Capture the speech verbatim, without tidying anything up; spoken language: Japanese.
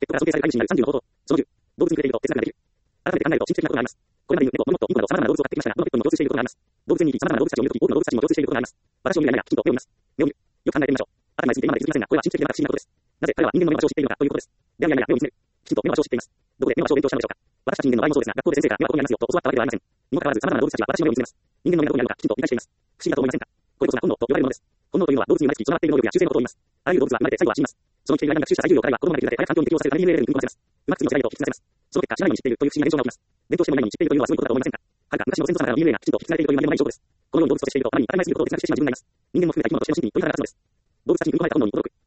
トから尊敬される飼い主になるさんじゅうの方法。そのじゅう、動物に触れていると哲学ができる。改めて考えると神秘的なことがあります。これまでに猫、モルモット、インコなど様々な動物を飼ってきましたが、このペットにも共通していることがあります。動物園に行き様々な動物たちを見るとき、多くの動物たちにも共通していることがあります。私を見るややきちんと目を見ます。目を見る。よく考えてみましょう。頭について今まで気づきませんが、これは神秘的でまた不思議なことです。なぜ彼は人間の目の場所を知っているのかということです。では、いやいや、目を見つめる。きちんと目の場所を知っています。どこで目の場所を勉強したのでしょうか。私たち人間の場合もそうですが、学校で先生が目はここにありますよと教わったわけではありません。にもかかわらず様々な動物たちは私の目を見つめます。人間の目がどこにあるのかきちんと理解しています。不思議だと思いませんか。これこそが本能と呼ばれるものです。本能というのは動物に生まれつき備わっている能力や習性のことを言います。あらゆる動物は生まれて最後は死にます。その規定に学習した最重要彼は子供まで育て、早く環境に適応させるために ディーエヌエー に組み込ませます。うまく次の世代へと引き継がせます。その結果、知らないように知っているという不思議な現象が起きます。勉強してもいないのに知っているというのはすごいことだと思いませんか。はるか昔の先祖様からの ディーエヌエー がきちんと引き継がれているというまでもない証拠です。このように動物としてしていると、あまりに当たり前すぎることを哲学してしまう自分がいます。人間も含めた生き物として真摯に問いかけたそうです。動物たちに組み込まれた本能に驚く。